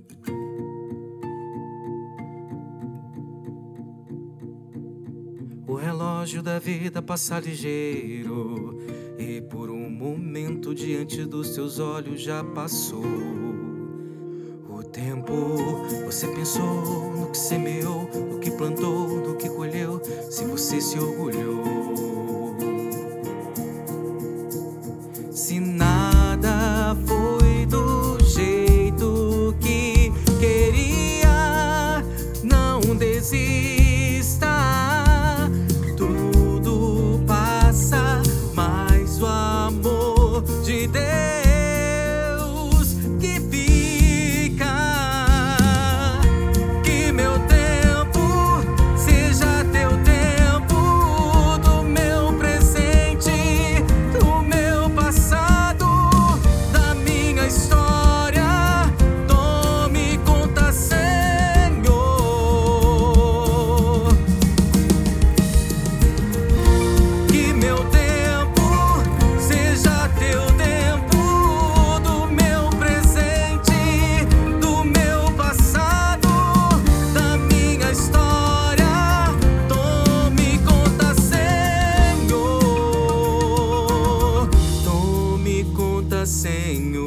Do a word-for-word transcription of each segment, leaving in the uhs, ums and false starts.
O relógio da vida passa ligeiro, e por um momento diante dos teus olhos já passou o tempo. Você pensou no que semeou, no que plantou, no que colheu, se você se orgulhou. Se nada foi do jeito que queria, não desista. Tudo passa, mas o amor de Deus que fica. Que meu tempo seja teu tempo, do meu presente, do meu passado, da minha história. Tome conta, Senhor. Que meu tempo seja teu tempo, do meu presente, do meu passado, da minha história. Tome conta, Senhor. Tome conta, Senhor.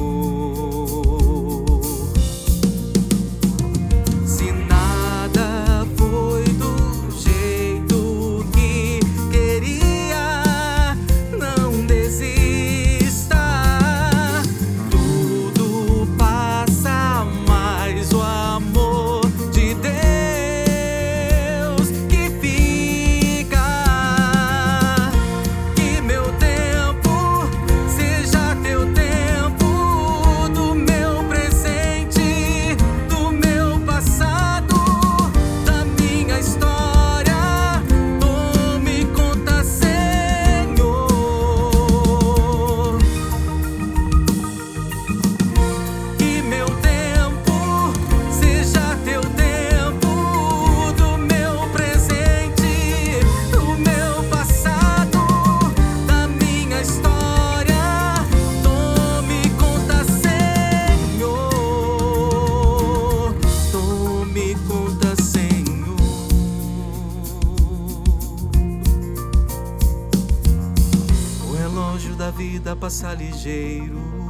Se nada foi do jeito que queria, não desista. Tudo passa, mas o amor de Deus que fica. Que meu tempo seja teu tempo, do meu presente, do meu passado, da minha história. Tome conta, Senhor. Que meu tempo seja teu tempo, do meu presente, do meu passado, da minha história. Tome conta, Senhor. Tome conta, Senhor. O relógio da vida passa ligeiro,